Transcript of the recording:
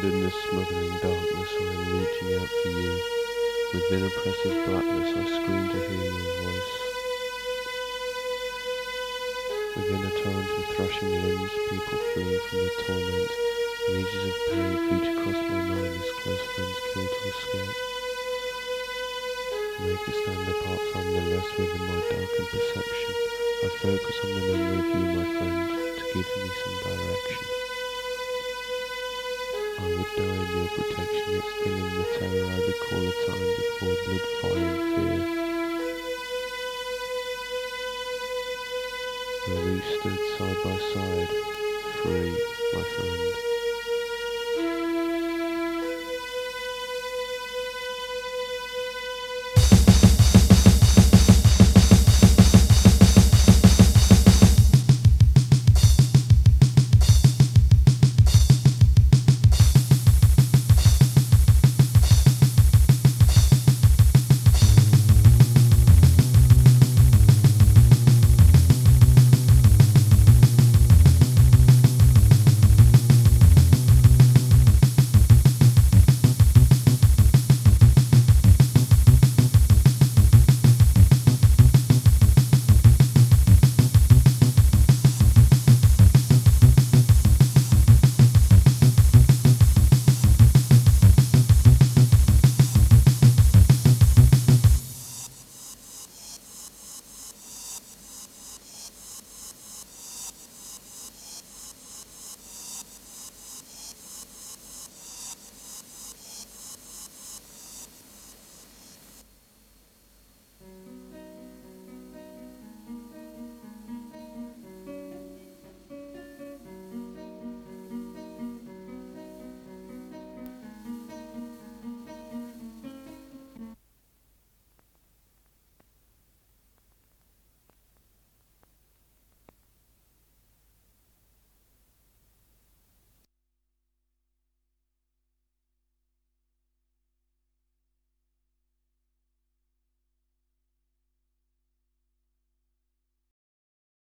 And in this smothering darkness I am reaching out for you. Within oppressive blackness I scream to hear your voice. Within a torrent of thrashing limbs, people fleeing from the torment, images of pain fleet across my mind as close friends kill to escape. I make a stand apart from the rest within my darkened perception. I focus on the memory of you, my friend, to give me some direction. I would die in your protection, yet still in the terror I recall a